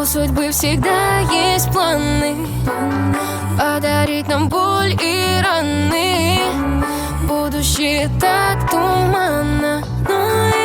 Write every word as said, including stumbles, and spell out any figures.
судьбы всегда есть планы подарить нам боль и раны. Будущее так туманно, но